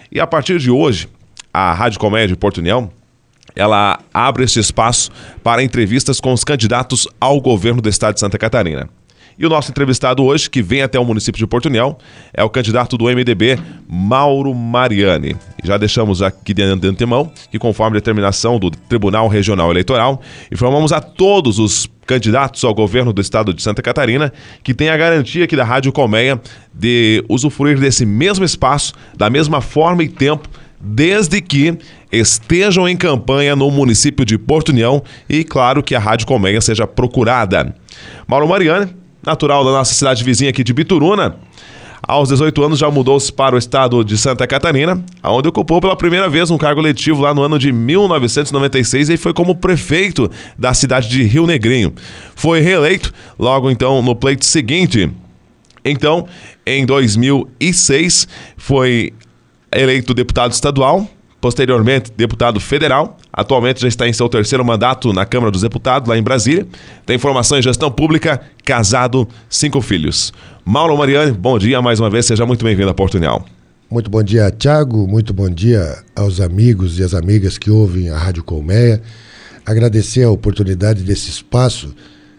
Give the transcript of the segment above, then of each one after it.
E a partir de hoje, a Rádio Colmeia de Porto União, ela abre esse espaço para entrevistas com os candidatos ao governo do estado de Santa Catarina. E o nosso entrevistado hoje, que vem até o município de Porto União, é o candidato do MDB, Mauro Mariani. Já deixamos aqui de antemão que, conforme determinação do Tribunal Regional Eleitoral, informamos a todos os candidatos ao governo do estado de Santa Catarina que tem a garantia aqui da Rádio Colmeia de usufruir desse mesmo espaço, da mesma forma e tempo, desde que estejam em campanha no município de Porto União e, claro, que a Rádio Colmeia seja procurada. Mauro Mariani, natural da nossa cidade vizinha aqui de Bituruna, aos 18 anos já mudou-se para o estado de Santa Catarina, onde ocupou pela primeira vez um cargo eletivo lá no ano de 1996 e foi como prefeito da cidade de Rio Negrinho. Foi reeleito logo então no pleito seguinte. Então, em 2006, foi eleito deputado estadual, posteriormente deputado federal, atualmente já está em seu terceiro mandato na Câmara dos Deputados, lá em Brasília, tem formação em gestão pública, casado, 5 filhos. Mauro Mariani, bom dia mais uma vez, seja muito bem-vindo a Porto União. Muito bom dia, Thiago, muito bom dia aos amigos e às amigas que ouvem a Rádio Colmeia, agradecer a oportunidade desse espaço,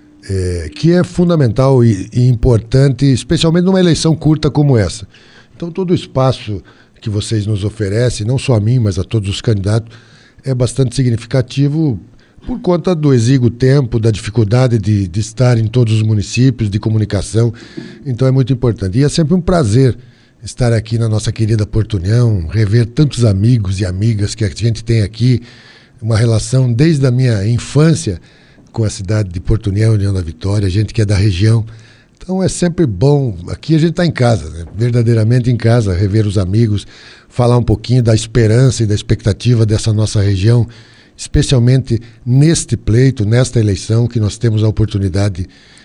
que é fundamental e importante, especialmente numa eleição curta como essa. Então todo o espaço que vocês nos oferecem, não só a mim, mas a todos os candidatos, é bastante significativo por conta do exíguo tempo, da dificuldade de estar em todos os municípios, de comunicação. Então é muito importante. E é sempre um prazer estar aqui na nossa querida Porto União, rever tantos amigos e amigas que a gente tem aqui, uma relação desde a minha infância com a cidade de Porto União, União da Vitória, gente que é da região. Então é sempre bom, aqui a gente está em casa, né? Verdadeiramente em casa, rever os amigos, falar um pouquinho da esperança e da expectativa dessa nossa região, especialmente neste pleito, nesta eleição, que nós temos a oportunidade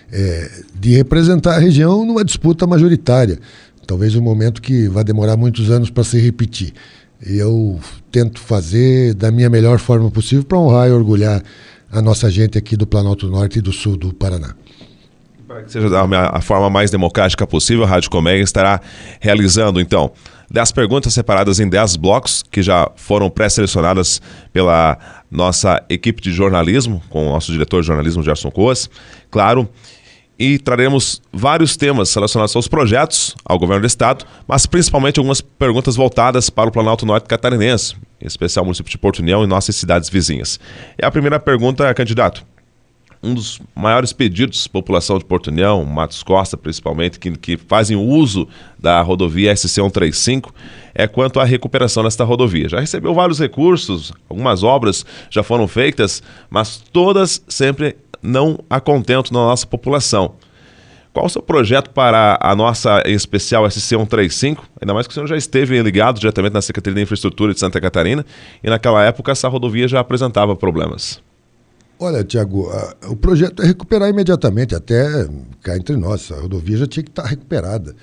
de representar a região numa disputa majoritária. Talvez um momento que vai demorar muitos anos para se repetir. E eu tento fazer da minha melhor forma possível para honrar e orgulhar a nossa gente aqui do Planalto Norte e do Sul do Paraná. Para que seja a forma mais democrática possível, a Rádio Colmeia estará realizando, então, 10 perguntas separadas em 10 blocos, que já foram pré-selecionadas pela nossa equipe de jornalismo, com o nosso diretor de jornalismo, Gerson Coas, claro, e traremos vários temas relacionados aos projetos, ao governo do estado, mas principalmente algumas perguntas voltadas para o Planalto Norte catarinense, em especial o município de Porto União e nossas cidades vizinhas. E a primeira pergunta, candidato. Um dos maiores pedidos da população de Porto União, Matos Costa principalmente, que fazem uso da rodovia SC-135, é quanto à recuperação desta rodovia. Já recebeu vários recursos, algumas obras já foram feitas, mas todas sempre não a contentam na nossa população. Qual o seu projeto para a nossa, em especial, SC-135? Ainda mais que o senhor já esteve ligado diretamente na Secretaria de Infraestrutura de Santa Catarina, e naquela época essa rodovia já apresentava problemas. Olha, Tiago, o projeto é recuperar imediatamente, até cá entre nós, a rodovia já tinha que estar recuperada.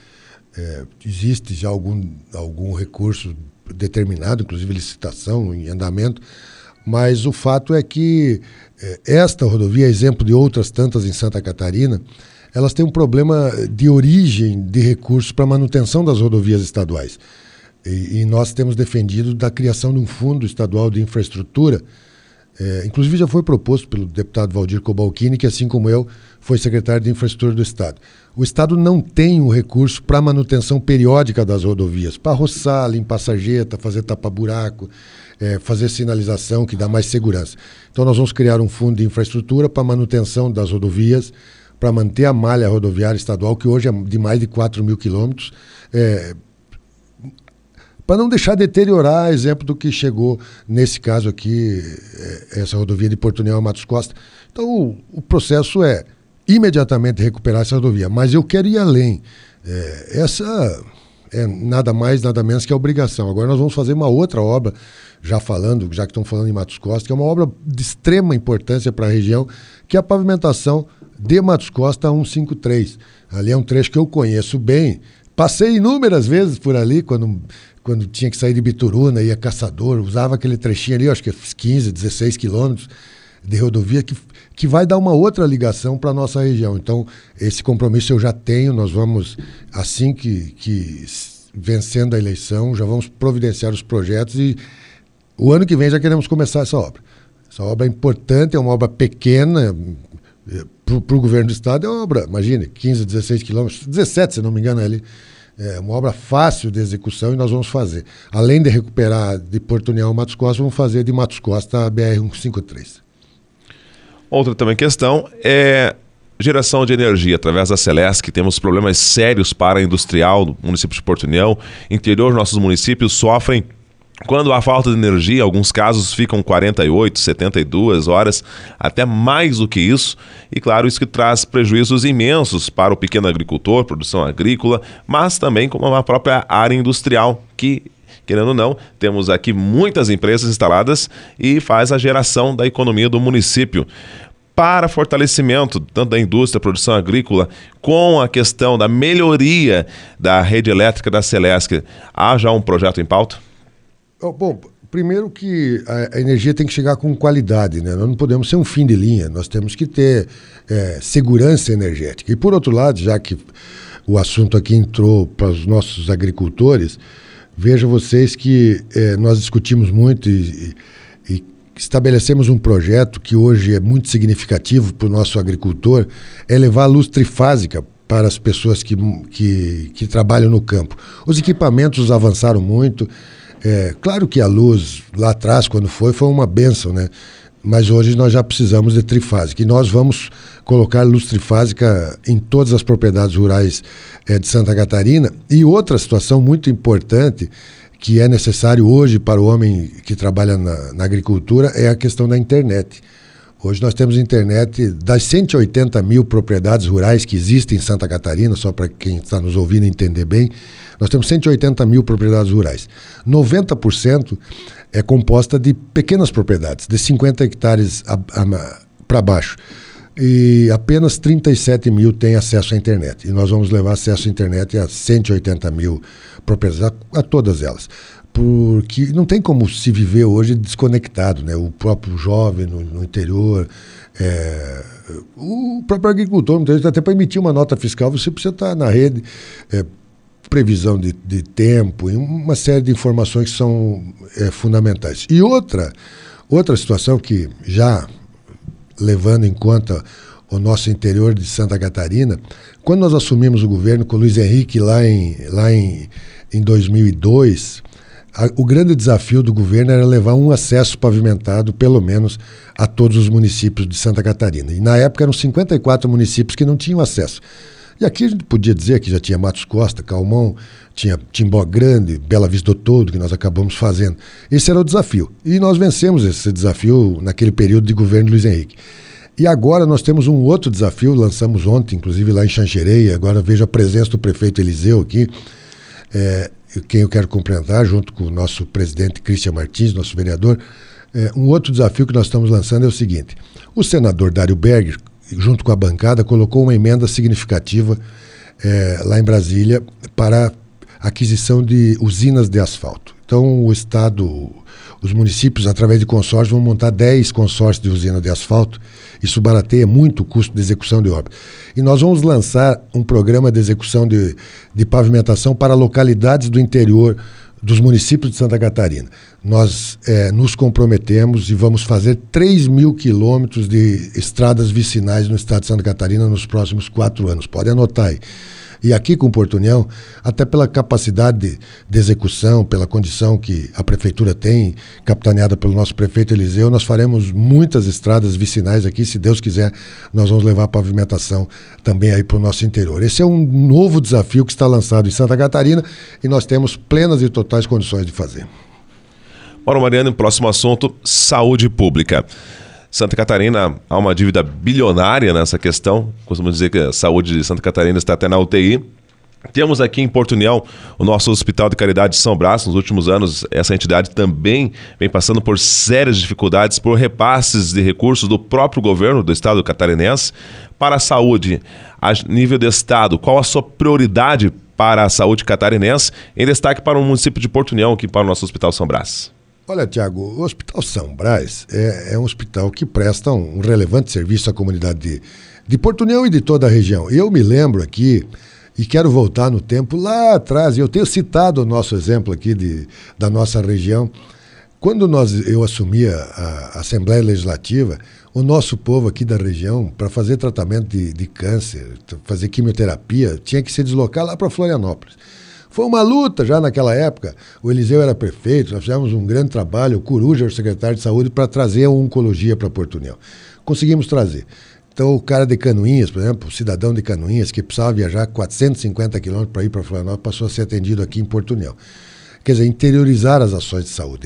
Existe já algum recurso determinado, inclusive licitação em andamento, mas o fato é que esta rodovia, exemplo de outras tantas em Santa Catarina, elas têm um problema de origem de recursos para manutenção das rodovias estaduais. E nós temos defendido da criação de um fundo estadual de infraestrutura. Inclusive já foi proposto pelo deputado Valdir Cobalcini, que assim como eu, foi secretário de Infraestrutura do Estado. O Estado não tem um recurso para manutenção periódica das rodovias, para roçar, limpar sarjeta, fazer tapa-buraco, fazer sinalização que dá mais segurança. Então nós vamos criar um fundo de infraestrutura para manutenção das rodovias, para manter a malha rodoviária estadual, que hoje é de mais de 4 mil quilômetros, para não deixar deteriorar, exemplo do que chegou nesse caso aqui, essa rodovia de Porto União a Matos Costa. Então o processo é imediatamente recuperar essa rodovia, mas eu quero ir além. Essa é nada mais, nada menos que a obrigação. Agora nós vamos fazer uma outra obra, já que estão falando em Matos Costa, que é uma obra de extrema importância para a região, que é a pavimentação de Matos Costa 153. Ali é um trecho que eu conheço bem, passei inúmeras vezes por ali, quando tinha que sair de Bituruna, ia Caçador, usava aquele trechinho ali, acho que 15, 16 quilômetros de rodovia, que vai dar uma outra ligação para a nossa região. Então, esse compromisso eu já tenho, nós vamos, assim que vencendo a eleição, já vamos providenciar os projetos e o ano que vem já queremos começar essa obra. Essa obra é importante, é uma obra pequena, para o governo do estado é uma obra, imagine, 15, 16 quilômetros, 17 se não me engano ali. É uma obra fácil de execução e nós vamos fazer. Além de recuperar de Porto União a Matos Costa, vamos fazer de Matos Costa a BR-153. Outra também questão é geração de energia através da Celesc. Temos problemas sérios para a industrial do município de Porto União. Interior, nossos municípios sofrem quando há falta de energia. Em alguns casos ficam 48, 72 horas, até mais do que isso. E claro, isso que traz prejuízos imensos para o pequeno agricultor, produção agrícola, mas também como a própria área industrial, que, querendo ou não, temos aqui muitas empresas instaladas e faz a geração da economia do município. Para fortalecimento tanto da indústria, produção agrícola, com a questão da melhoria da rede elétrica da Celesc, há já um projeto em pauta? Bom, primeiro que a energia tem que chegar com qualidade, né? Nós não podemos ser um fim de linha, nós temos que ter segurança energética. E por outro lado, já que o assunto aqui entrou para os nossos agricultores, vejam vocês que nós discutimos muito e estabelecemos um projeto que hoje é muito significativo para o nosso agricultor, é levar a luz trifásica para as pessoas que trabalham no campo. Os equipamentos avançaram muito. Claro que a luz lá atrás, quando foi uma bênção, né? Mas hoje nós já precisamos de trifásica. E nós vamos colocar luz trifásica em todas as propriedades rurais de Santa Catarina. E outra situação muito importante que é necessário hoje para o homem que trabalha na agricultura é a questão da internet. Hoje nós temos internet das 180 mil propriedades rurais que existem em Santa Catarina, só para quem está nos ouvindo entender bem, nós temos 180 mil propriedades rurais. 90% é composta de pequenas propriedades, de 50 hectares para baixo. E apenas 37 mil têm acesso à internet. E nós vamos levar acesso à internet a 180 mil propriedades, a todas elas. Porque não tem como se viver hoje desconectado, né? O próprio jovem no interior, o próprio agricultor, muitas vezes até para emitir uma nota fiscal, você precisa estar na rede, previsão de tempo, e uma série de informações que são fundamentais. E outra situação que já levando em conta o nosso interior de Santa Catarina, quando nós assumimos o governo com o Luiz Henrique lá em 2002, o grande desafio do governo era levar um acesso pavimentado, pelo menos, a todos os municípios de Santa Catarina. E na época eram 54 municípios que não tinham acesso. E aqui a gente podia dizer que já tinha Matos Costa, Calmon, tinha Timbó Grande, Bela Vista do Todo, que nós acabamos fazendo. Esse era o desafio. E nós vencemos esse desafio naquele período de governo Luiz Henrique. E agora nós temos um outro desafio, lançamos ontem, inclusive lá em Xanxerê, agora vejo a presença do prefeito Eliseu aqui, quem eu quero cumprimentar, junto com o nosso presidente Cristian Martins, nosso vereador. Um outro desafio que nós estamos lançando é o seguinte: o senador Dário Berger, junto com a bancada, colocou uma emenda significativa lá em Brasília para aquisição de usinas de asfalto. Então o Estado, os municípios, através de consórcios, vão montar 10 consórcios de usina de asfalto. Isso barateia muito o custo de execução de obra. E nós vamos lançar um programa de execução de pavimentação para localidades do interior dos municípios de Santa Catarina. Nós nos comprometemos e vamos fazer 3.000 quilômetros de estradas vicinais no estado de Santa Catarina nos próximos 4 anos. Pode anotar aí. E aqui com Porto União, até pela capacidade de execução, pela condição que a prefeitura tem, capitaneada pelo nosso prefeito Eliseu, nós faremos muitas estradas vicinais aqui. Se Deus quiser, nós vamos levar a pavimentação também aí para o nosso interior. Esse é um novo desafio que está lançado em Santa Catarina e nós temos plenas e totais condições de fazer. Mauro Mariano, próximo assunto, saúde pública. Santa Catarina há uma dívida bilionária nessa questão. Costumo dizer que a saúde de Santa Catarina está até na UTI. Temos aqui em Porto União o nosso Hospital de Caridade de São Brás. Nos últimos anos, essa entidade também vem passando por sérias dificuldades por repasses de recursos do próprio governo do estado catarinense para a saúde. A nível de estado, qual a sua prioridade para a saúde catarinense, em destaque para o município de Porto União, aqui para o nosso Hospital São Brás? Olha, Tiago, o Hospital São Brás é um hospital que presta um relevante serviço à comunidade de Porto União e de toda a região. Eu me lembro aqui, e quero voltar no tempo lá atrás. Eu tenho citado o nosso exemplo aqui da nossa região. Quando eu assumi a Assembleia Legislativa, o nosso povo aqui da região, para fazer tratamento de câncer, fazer quimioterapia, tinha que se deslocar lá para Florianópolis. Foi uma luta já naquela época. O Eliseu era prefeito, nós fizemos um grande trabalho, o Coruja era o secretário de saúde, para trazer a oncologia para Porto União. Conseguimos trazer. Então, o cara de Canoinhas, por exemplo, o cidadão de Canoinhas, que precisava viajar 450 quilômetros para ir para Florianópolis, passou a ser atendido aqui em Porto União. Quer dizer, interiorizar as ações de saúde.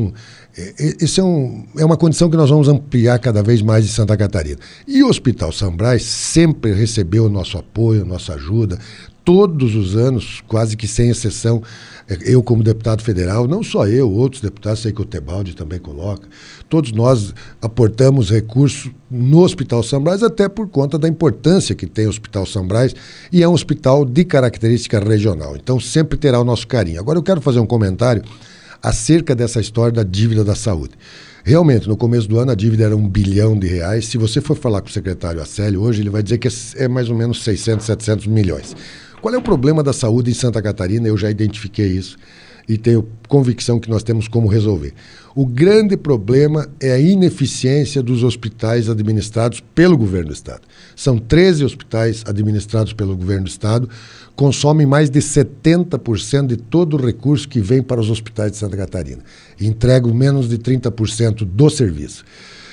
É uma condição que nós vamos ampliar cada vez mais em Santa Catarina. E o Hospital São Brás sempre recebeu o nosso apoio, nossa ajuda. Todos os anos, quase que sem exceção, eu como deputado federal, não só eu, outros deputados, sei que o Tebaldi também coloca, todos nós aportamos recursos no Hospital São Brás, até por conta da importância que tem o Hospital São Brás, e é um hospital de característica regional, então sempre terá o nosso carinho. Agora eu quero fazer um comentário acerca dessa história da dívida da saúde. Realmente, no começo do ano a dívida era R$1 bilhão. Se você for falar com o secretário Acélio hoje, ele vai dizer que é mais ou menos 600, 700 milhões. Qual é o problema da saúde em Santa Catarina? Eu já identifiquei isso e tenho convicção que nós temos como resolver. O grande problema é a ineficiência dos hospitais administrados pelo governo do Estado. São 13 hospitais administrados pelo governo do Estado, consomem mais de 70% de todo o recurso que vem para os hospitais de Santa Catarina. E entregam menos de 30% do serviço.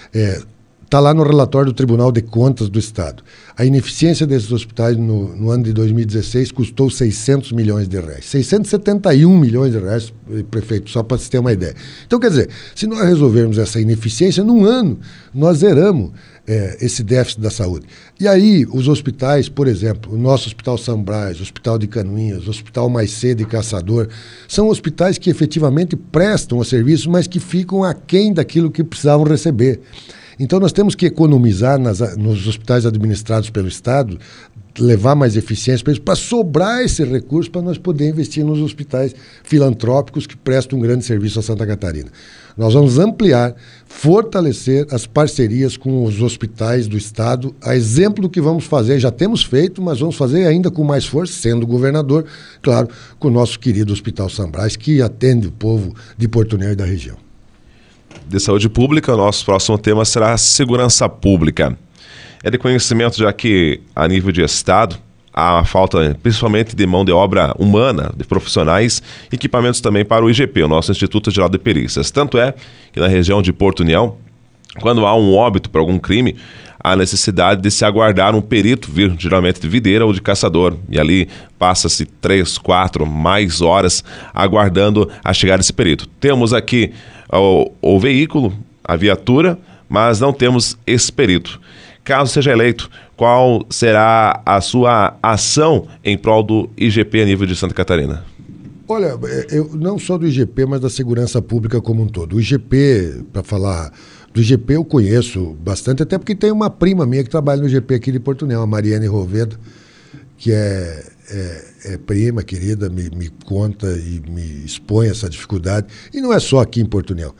Está lá no relatório do Tribunal de Contas do Estado. A ineficiência desses hospitais no ano de 2016 custou R$600 milhões. 671 milhões de reais, prefeito, só para você ter uma ideia. Então, quer dizer, se nós resolvermos essa ineficiência, num ano nós zeramos esse déficit da saúde. E aí, os hospitais, por exemplo, o nosso Hospital São Brás, o Hospital de Canoinhas, o Hospital Mais Cedo e Caçador, são hospitais que efetivamente prestam o serviço, mas que ficam aquém daquilo que precisavam receber. Então, nós temos que economizar nos hospitais administrados pelo Estado, levar mais eficiência para sobrar esse recurso para nós poder investir nos hospitais filantrópicos que prestam um grande serviço a Santa Catarina. Nós vamos ampliar, fortalecer as parcerias com os hospitais do Estado, a exemplo do que vamos fazer, já temos feito, mas vamos fazer ainda com mais força, sendo governador, claro, com o nosso querido Hospital São Brás, que atende o povo de Porto União e da região. De saúde pública, o nosso próximo tema será segurança pública. É de conhecimento já que, a nível de Estado, há falta principalmente de mão de obra humana, de profissionais, equipamentos também para o IGP, o nosso Instituto Geral de Perícias. Tanto é que na região de Porto União, quando há um óbito por algum crime, há necessidade de se aguardar um perito vir geralmente de videira ou de caçador. E ali passa-se 3, 4 mais horas aguardando a chegada desse perito. Temos aqui o veículo, a viatura, mas não temos esse perito. Caso seja eleito, qual será a sua ação em prol do IGP a nível de Santa Catarina? Olha, eu não só do IGP, mas da segurança pública como um todo. O IGP, para falar do IGP, eu conheço bastante, até porque tem uma prima minha que trabalha no IGP aqui de Porto União, a Mariane Rovedo, que é prima, querida, me conta e me expõe essa dificuldade. E não é só aqui em Porto União.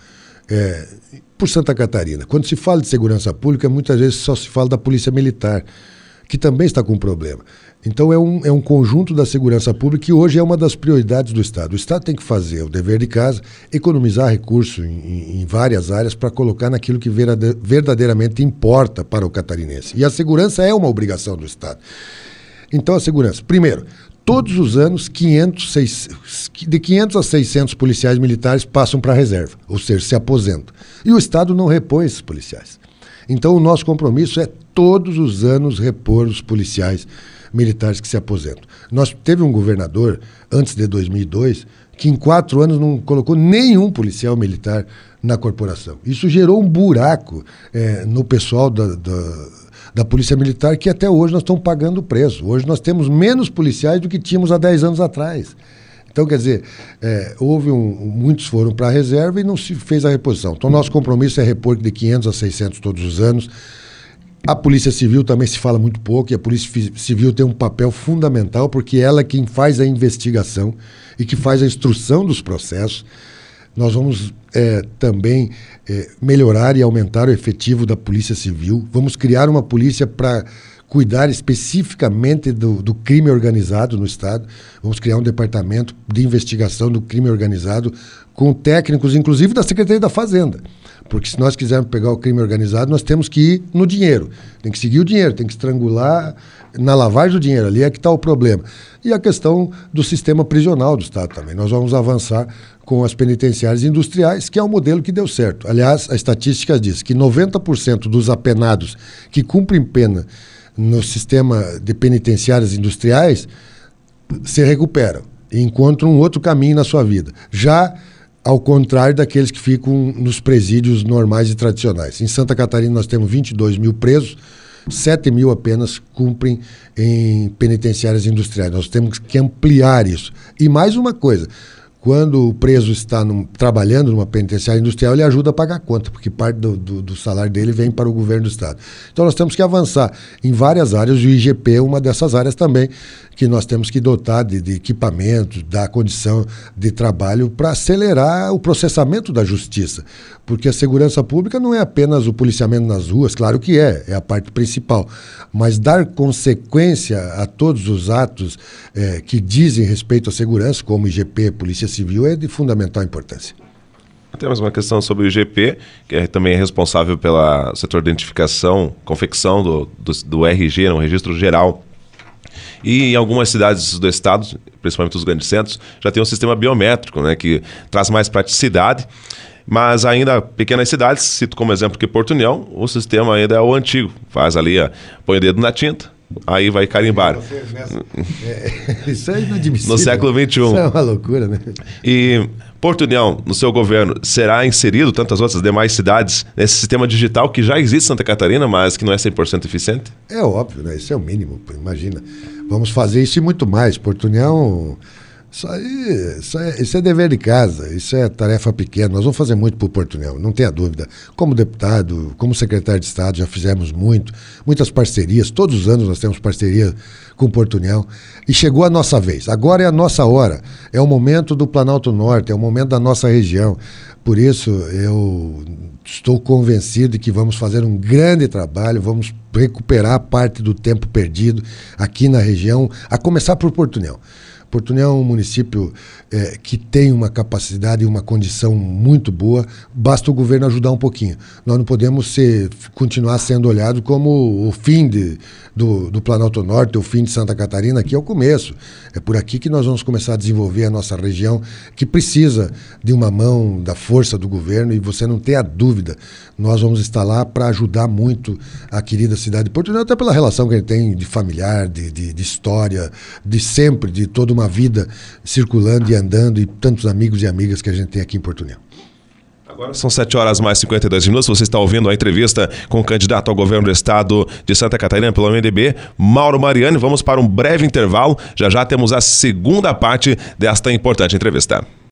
Por Santa Catarina. Quando se fala de segurança pública, muitas vezes só se fala da Polícia Militar, que também está com problema. Então é um conjunto da segurança pública que hoje é uma das prioridades do Estado. O Estado tem que fazer o dever de casa, economizar recursos em várias áreas para colocar naquilo que verdadeiramente importa para o catarinense. E a segurança é uma obrigação do Estado. Então a segurança, primeiro, todos os anos, de 500 a 600 policiais militares passam para a reserva, ou seja, se aposentam. E o Estado não repõe esses policiais. Então, o nosso compromisso é todos os anos repor os policiais militares que se aposentam. Nós teve um governador, antes de 2002, que em 4 anos não colocou nenhum policial militar na corporação. Isso gerou um buraco no pessoal da Polícia Militar, que até hoje nós estamos pagando o preço. Hoje nós temos menos policiais do que tínhamos há 10 anos atrás. Então, quer dizer, muitos foram para a reserva e não se fez a reposição. Então, nosso compromisso é repor de 500 a 600 todos os anos. A Polícia Civil também se fala muito pouco, e a Polícia Civil tem um papel fundamental, porque ela é quem faz a investigação e que faz a instrução dos processos. Nós vamos também melhorar e aumentar o efetivo da Polícia Civil. Vamos criar uma polícia para cuidar especificamente do crime organizado no Estado. Vamos criar um departamento de investigação do crime organizado com técnicos, inclusive da Secretaria da Fazenda. Porque se nós quisermos pegar o crime organizado, nós temos que ir no dinheiro. Tem que seguir o dinheiro, tem que estrangular na lavagem do dinheiro. Ali é que está o problema. E a questão do sistema prisional do Estado também. Nós vamos avançar com as penitenciárias industriais, que é um modelo que deu certo. Aliás, a estatística diz que 90% dos apenados que cumprem pena no sistema de penitenciárias industriais se recuperam e encontram um outro caminho na sua vida. Já ao contrário daqueles que ficam nos presídios normais e tradicionais. Em Santa Catarina nós temos 22 mil presos, 7 mil apenas cumprem em penitenciárias industriais. Nós temos que ampliar isso. E mais uma coisa, quando o preso está trabalhando numa penitenciária industrial, ele ajuda a pagar a conta, porque parte do salário dele vem para o governo do Estado. Então nós temos que avançar em várias áreas, e o IGP é uma dessas áreas também, que nós temos que dotar de equipamentos, da condição de trabalho para acelerar o processamento da justiça. Porque a segurança pública não é apenas o policiamento nas ruas, claro que é a parte principal, mas dar consequência a todos os atos que dizem respeito à segurança, como IGP, Polícia Civil, é de fundamental importância. Temos uma questão sobre o IGP, que também é responsável pelo setor de identificação, confecção do RG, no Registro Geral. E em algumas cidades do estado, principalmente os grandes centros, já tem um sistema biométrico, né, que traz mais praticidade. Mas ainda pequenas cidades, cito como exemplo que Porto União, o sistema ainda é o antigo. Faz ali, põe o dedo na tinta, aí vai carimbar. Isso é inadmissível. No século XXI. Isso é uma loucura, né? E Porto União, no seu governo, será inserido tantas outras demais cidades nesse sistema digital que já existe em Santa Catarina, mas que não é 100% eficiente? É óbvio, né? Isso é o mínimo, imagina. Vamos fazer isso e muito mais. Porto União... Isso é dever de casa, isso é tarefa pequena. Nós vamos fazer muito por Porto União, não tenha dúvida. Como deputado, como secretário de Estado, já fizemos muitas parcerias. Todos os anos nós temos parceria com Porto União. E chegou a nossa vez. Agora é a nossa hora. É o momento do Planalto Norte, é o momento da nossa região. Por isso, eu estou convencido de que vamos fazer um grande trabalho, vamos recuperar parte do tempo perdido aqui na região, a começar por Porto União. Porto União é um município que tem uma capacidade e uma condição muito boa, basta o governo ajudar um pouquinho. Nós não podemos continuar sendo olhado como o fim do Planalto Norte, o fim de Santa Catarina, aqui é o começo. É por aqui que nós vamos começar a desenvolver a nossa região, que precisa de uma mão da força do governo, e você não tem a dúvida, nós vamos estar lá para ajudar muito a querida cidade de Porto União, até pela relação que a gente tem de familiar, de história, de sempre, de toda uma vida circulando e andando, e tantos amigos e amigas que a gente tem aqui em Porto União. Agora são 7 horas mais 52 minutos. Você está ouvindo a entrevista com o candidato ao governo do estado de Santa Catarina pelo MDB, Mauro Mariani. Vamos para um breve intervalo. Já já temos a segunda parte desta importante entrevista.